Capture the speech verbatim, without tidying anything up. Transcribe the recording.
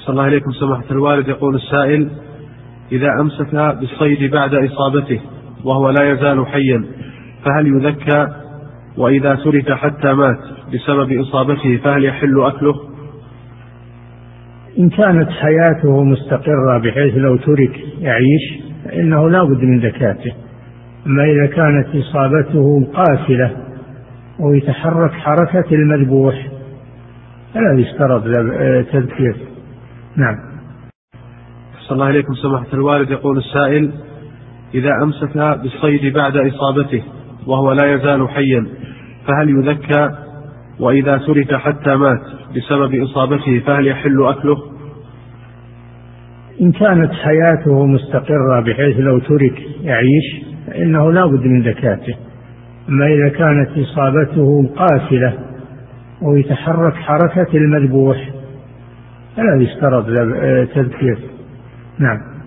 أحسن الله إليكم سماحة الوالد. يقول السائل: إذا أمسك بالصيد بعد إصابته وهو لا يزال حيا فهل يذكى؟ وإذا ترك حتى مات بسبب إصابته فهل يحل أكله؟ إن كانت حياته مستقرة بحيث لو ترك يعيش فإنه لا بد من زكاته. أما إذا كانت إصابته قاتلة ويتحرك حركة المذبوح فلا يشترط تذكير. نعم. أحسن الله إليكم سماحة الوالد. يقول السائل: إذا أمسك بالصيد بعد إصابته وهو لا يزال حيا فهل يذكى؟ وإذا ترك حتى مات بسبب إصابته فهل يحل أكله؟ إن كانت حياته مستقرة بحيث لو ترك يعيش فإنه لا بد من زكاته. أما إذا كانت إصابته قاتلة ويتحرك حركة المذبوح فلا يشترط تذكير. نعم.